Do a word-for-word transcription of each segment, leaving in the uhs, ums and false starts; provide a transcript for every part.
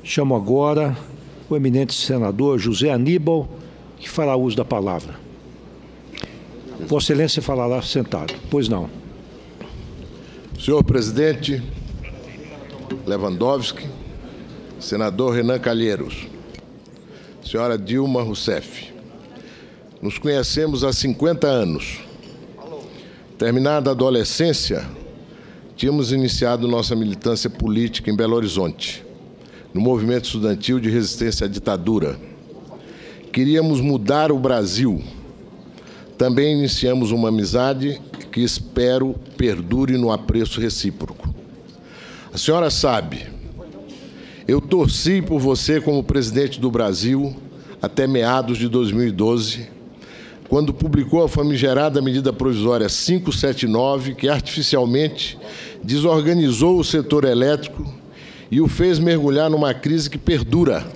Chamo agora o eminente senador José Aníbal, que fará uso da palavra. Vossa Excelência falará sentado. Pois não. Senhor presidente Lewandowski, senador Renan Calheiros, senhora Dilma Rousseff, nos conhecemos há cinquenta anos. Terminada a adolescência, tínhamos iniciado nossa militância política em Belo Horizonte, no movimento estudantil de resistência à ditadura. Queríamos mudar o Brasil. Também iniciamos uma amizade que espero perdure no apreço recíproco. A senhora sabe, eu torci por você como presidente do Brasil até meados de dois mil e doze, quando publicou a famigerada medida provisória quinhentos e setenta e nove, que artificialmente desorganizou o setor elétrico e o fez mergulhar numa crise que perdura.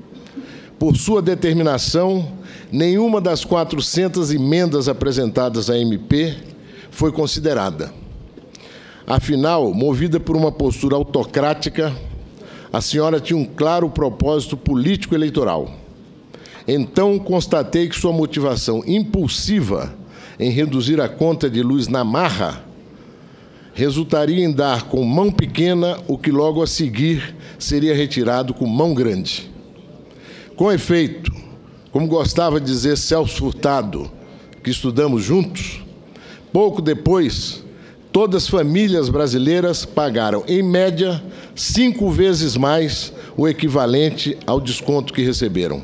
Por sua determinação, nenhuma das quatrocentas emendas apresentadas à M P foi considerada. Afinal, movida por uma postura autocrática, a senhora tinha um claro propósito político-eleitoral. Então, constatei que sua motivação impulsiva em reduzir a conta de luz na marra resultaria em dar com mão pequena o que logo a seguir seria retirado com mão grande. Com efeito, como gostava de dizer Celso Furtado, que estudamos juntos, pouco depois, todas as famílias brasileiras pagaram, em média, cinco vezes mais o equivalente ao desconto que receberam.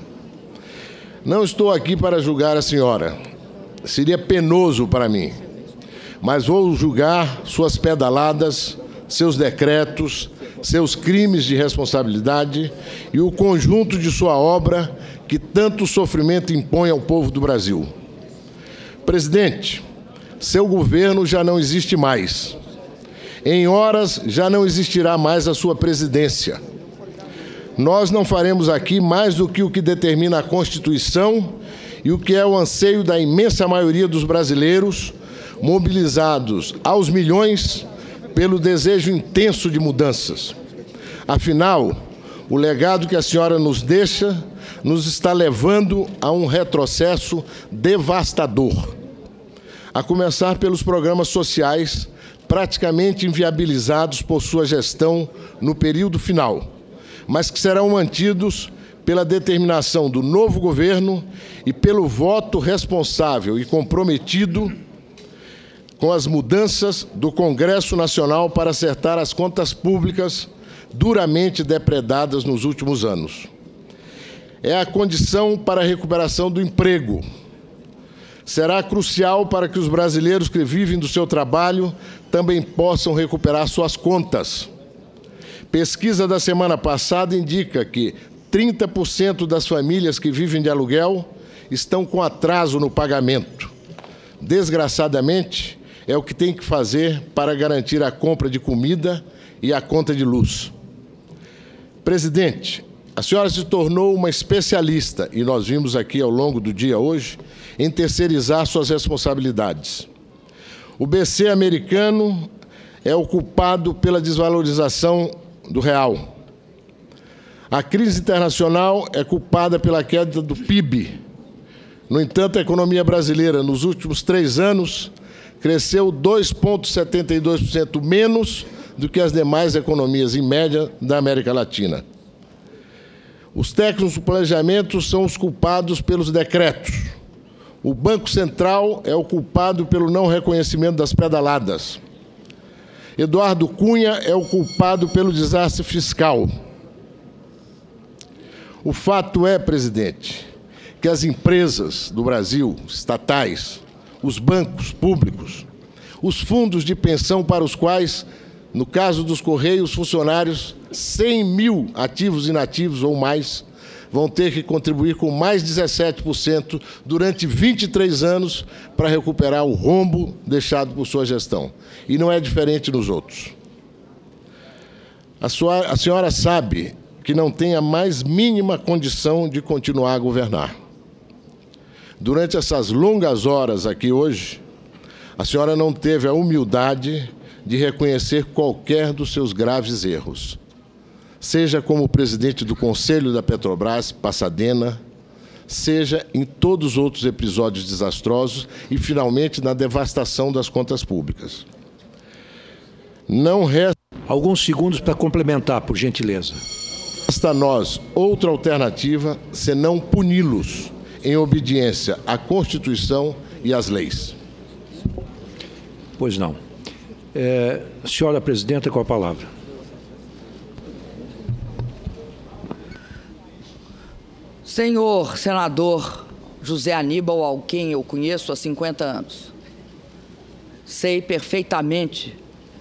Não estou aqui para julgar a senhora, seria penoso para mim, mas vou julgar suas pedaladas, seus decretos, seus crimes de responsabilidade e o conjunto de sua obra que tanto sofrimento impõe ao povo do Brasil. Presidente, seu governo já não existe mais. Em horas já não existirá mais a sua presidência. Nós não faremos aqui mais do que o que determina a Constituição e o que é o anseio da imensa maioria dos brasileiros, mobilizados aos milhões pelo desejo intenso de mudanças. Afinal, o legado que a senhora nos deixa nos está levando a um retrocesso devastador. A começar pelos programas sociais praticamente inviabilizados por sua gestão no período final, mas que serão mantidos pela determinação do novo governo e pelo voto responsável e comprometido com as mudanças do Congresso Nacional para acertar as contas públicas duramente depredadas nos últimos anos. É a condição para a recuperação do emprego. Será crucial para que os brasileiros que vivem do seu trabalho também possam recuperar suas contas. Pesquisa da semana passada indica que trinta por cento das famílias que vivem de aluguel estão com atraso no pagamento. Desgraçadamente, é o que tem que fazer para garantir a compra de comida e a conta de luz. Presidente, a senhora se tornou uma especialista, e nós vimos aqui ao longo do dia hoje, em terceirizar suas responsabilidades. O B C americano é o culpado pela desvalorização do real. A crise internacional é culpada pela queda do P I B. No entanto, a economia brasileira, nos últimos três anos, cresceu dois vírgula setenta e dois por cento menos do que as demais economias, em média, da América Latina. Os técnicos do planejamento são os culpados pelos decretos. O Banco Central é o culpado pelo não reconhecimento das pedaladas. Eduardo Cunha é o culpado pelo desastre fiscal. O fato é, presidente, que as empresas do Brasil, estatais, os bancos públicos, os fundos de pensão para os quais, no caso dos Correios, funcionários, cem mil ativos e inativos ou mais, vão ter que contribuir com mais dezessete por cento durante vinte e três anos para recuperar o rombo deixado por sua gestão. E não é diferente nos outros. A, sua, a senhora sabe que não tem a mais mínima condição de continuar a governar. Durante essas longas horas aqui hoje, a senhora não teve a humildade de reconhecer qualquer dos seus graves erros. seja como presidente do Conselho da Petrobras, Pasadena, seja em todos os outros episódios desastrosos e, finalmente, na devastação das contas públicas. Não resta... Alguns segundos para complementar, por gentileza. Resta a nós outra alternativa senão puni-los em obediência à Constituição e às leis. Pois não. É, senhora presidenta, com a palavra. Senhor senador José Aníbal, ao quem eu conheço há cinquenta anos, sei perfeitamente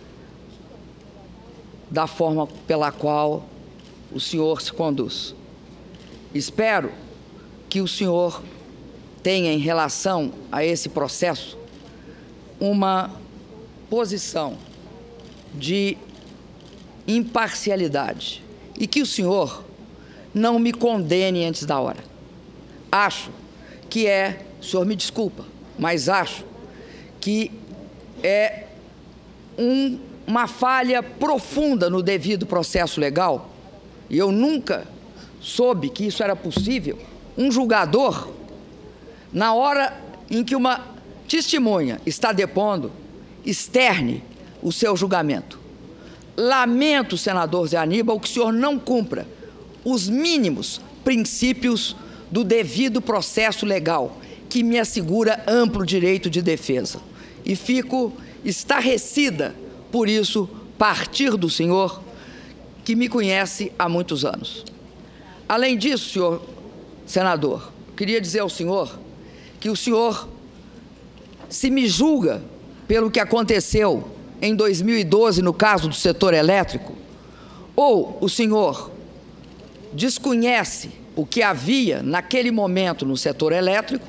da forma pela qual o senhor se conduz. Espero que o senhor tenha, em relação a esse processo, uma posição de imparcialidade e que o senhor não me condene antes da hora. Acho que é, o senhor me desculpa, mas acho que é um, uma falha profunda no devido processo legal, e eu nunca soube que isso era possível, um julgador, na hora em que uma testemunha está depondo, externe o seu julgamento. Lamento, senador Zé Aníbal, que o senhor não cumpra os mínimos princípios do devido processo legal, que me assegura amplo direito de defesa. E fico estarrecida, por isso, partir do senhor, que me conhece há muitos anos. Além disso, senhor senador, queria dizer ao senhor que o senhor, se me julga pelo que aconteceu em dois mil e doze no caso do setor elétrico, ou o senhor desconhece o que havia naquele momento no setor elétrico,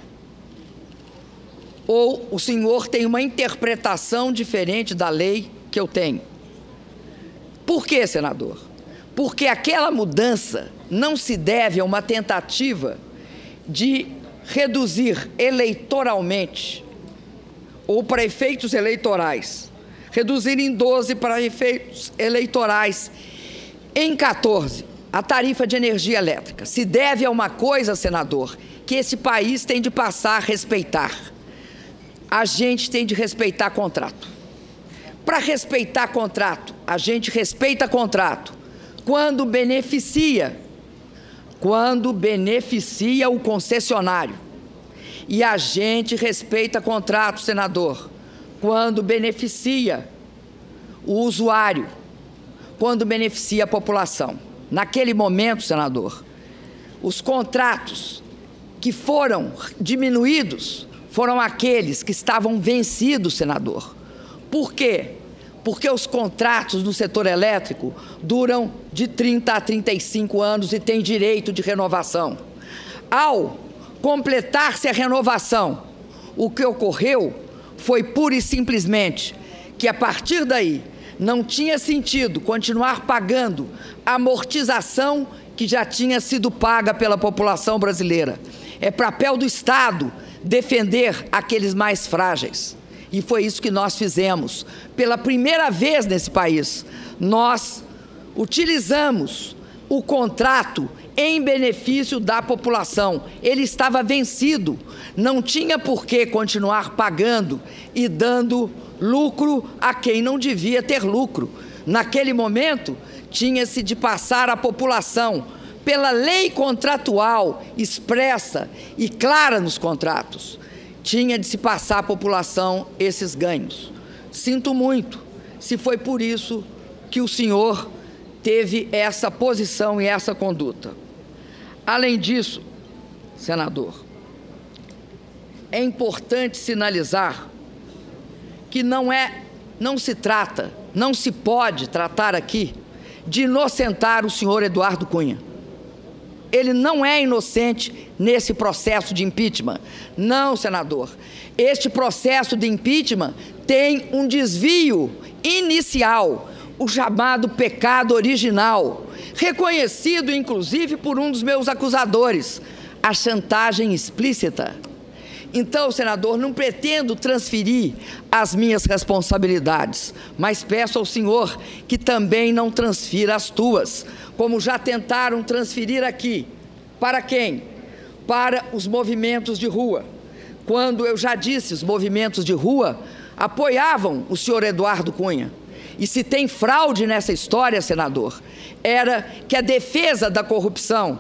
ou o senhor tem uma interpretação diferente da lei que eu tenho. Por quê, senador? Porque aquela mudança não se deve a uma tentativa de reduzir eleitoralmente, ou para efeitos eleitorais, reduzir em doze para efeitos eleitorais, em quatorze, a tarifa de energia elétrica. Se deve a uma coisa, senador, que esse país tem de passar a respeitar. A gente tem de respeitar contrato. Para respeitar contrato, a gente respeita contrato quando beneficia, quando beneficia o concessionário. E a gente respeita contrato, senador, quando beneficia o usuário, quando beneficia a população. Naquele momento, senador, os contratos que foram diminuídos foram aqueles que estavam vencidos, senador. Por quê? Porque os contratos no setor elétrico duram de trinta a trinta e cinco anos e têm direito de renovação. Ao completar-se a renovação, o que ocorreu foi pura e simplesmente que, a partir daí, não tinha sentido continuar pagando a amortização que já tinha sido paga pela população brasileira. É papel do Estado defender aqueles mais frágeis. E foi isso que nós fizemos. Pela primeira vez nesse país, nós utilizamos o contrato em benefício da população. Ele estava vencido, não tinha por que continuar pagando e dando lucro a quem não devia ter lucro. Naquele momento, tinha-se de passar à população, pela lei contratual expressa e clara nos contratos, tinha de se passar à população esses ganhos. Sinto muito se foi por isso que o senhor teve essa posição e essa conduta. Além disso, senador, é importante sinalizar que não é, não se trata, não se pode tratar aqui de inocentar o senhor Eduardo Cunha. Ele não é inocente nesse processo de impeachment. Não, senador. Este processo de impeachment tem um desvio inicial, o chamado pecado original, reconhecido, inclusive, por um dos meus acusadores, a chantagem explícita. Então, senador, não pretendo transferir as minhas responsabilidades, mas peço ao senhor que também não transfira as tuas, como já tentaram transferir aqui. Para quem? Para os movimentos de rua. Quando eu já disse, os movimentos de rua apoiavam o senhor Eduardo Cunha. E se tem fraude nessa história, senador, era que a defesa da corrupção,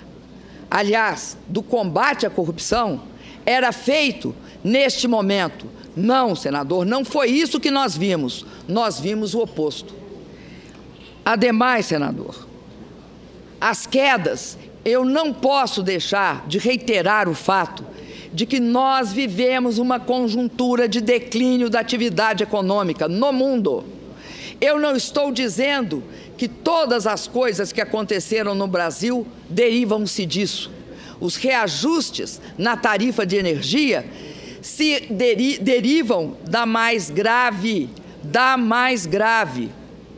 aliás, do combate à corrupção, era feito neste momento. Não, senador, não foi isso que nós vimos. Nós vimos o oposto. Ademais, senador, as quedas, eu não posso deixar de reiterar o fato de que nós vivemos uma conjuntura de declínio da atividade econômica no mundo. Eu não estou dizendo que todas as coisas que aconteceram no Brasil derivam-se disso. Os reajustes na tarifa de energia se deri derivam da mais grave, da mais grave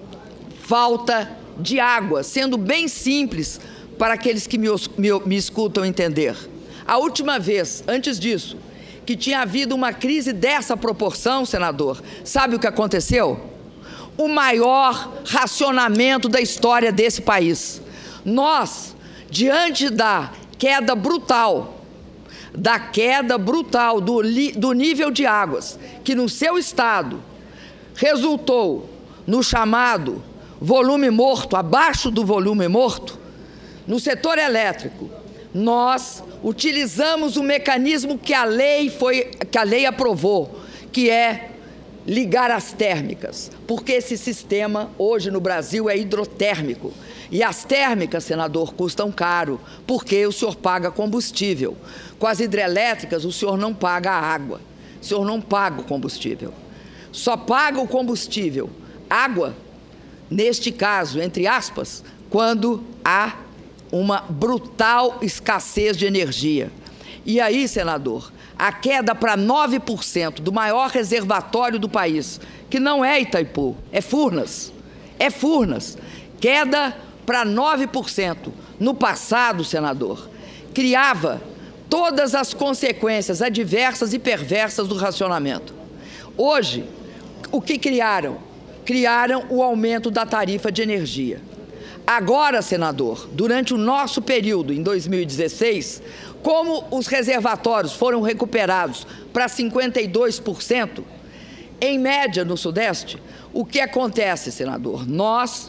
falta de água, sendo bem simples para aqueles que me, me, me escutam entender. A última vez, antes disso, que tinha havido uma crise dessa proporção, senador, sabe o que aconteceu? O maior racionamento da história desse país. Nós, diante da queda brutal, da queda brutal do, do nível de águas, que no seu estado resultou no chamado volume morto, abaixo do volume morto, no setor elétrico, nós utilizamos o mecanismo que a lei foi, que a lei aprovou, que é ligar as térmicas, porque esse sistema hoje no Brasil é hidrotérmico. E as térmicas, senador, custam caro, porque o senhor paga combustível. Com as hidrelétricas, o senhor não paga a água, o senhor não paga o combustível. Só paga o combustível, água, neste caso, entre aspas, quando há uma brutal escassez de energia. E aí, senador, a queda para nove por cento do maior reservatório do país, que não é Itaipu, é Furnas, é Furnas, queda para nove por cento. No passado, senador, criava todas as consequências adversas e perversas do racionamento. Hoje, o que criaram? Criaram o aumento da tarifa de energia. Agora, senador, durante o nosso período, em dois mil e dezesseis, como os reservatórios foram recuperados para cinquenta e dois por cento, em média no Sudeste, o que acontece, senador? Nós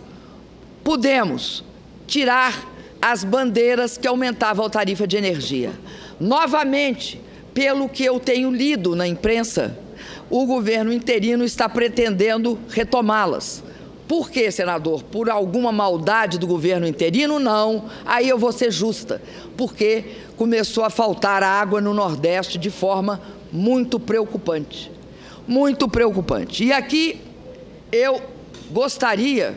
pudemos tirar as bandeiras que aumentavam a tarifa de energia. Novamente, pelo que eu tenho lido na imprensa, o governo interino está pretendendo retomá-las. Por quê, senador? Por alguma maldade do governo interino? Não. Aí eu vou ser justa, porque começou a faltar água no Nordeste de forma muito preocupante. Muito preocupante. E aqui eu gostaria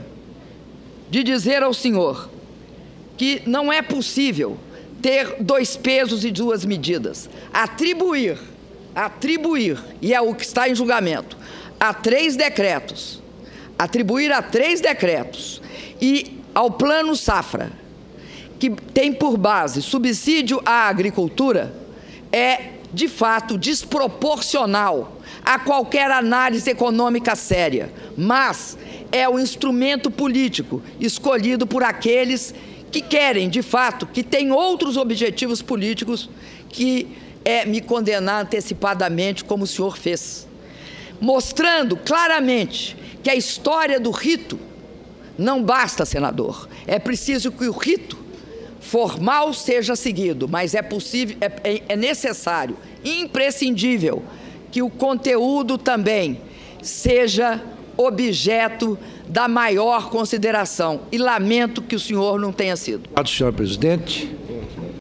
de dizer ao senhor que não é possível ter dois pesos e duas medidas. Atribuir, atribuir, e é o que está em julgamento, a três decretos, atribuir a três decretos e ao Plano Safra, que tem por base subsídio à agricultura, é, de fato, desproporcional a qualquer análise econômica séria, mas é o instrumento político escolhido por aqueles que querem, de fato, que têm outros objetivos políticos que é me condenar antecipadamente, como o senhor fez, mostrando claramente que a história do rito não basta, senador. É preciso que o rito formal seja seguido, mas é possível, é, é necessário, imprescindível, que o conteúdo também seja objeto da maior consideração. E lamento que o senhor não tenha sido. Obrigado, senhor presidente.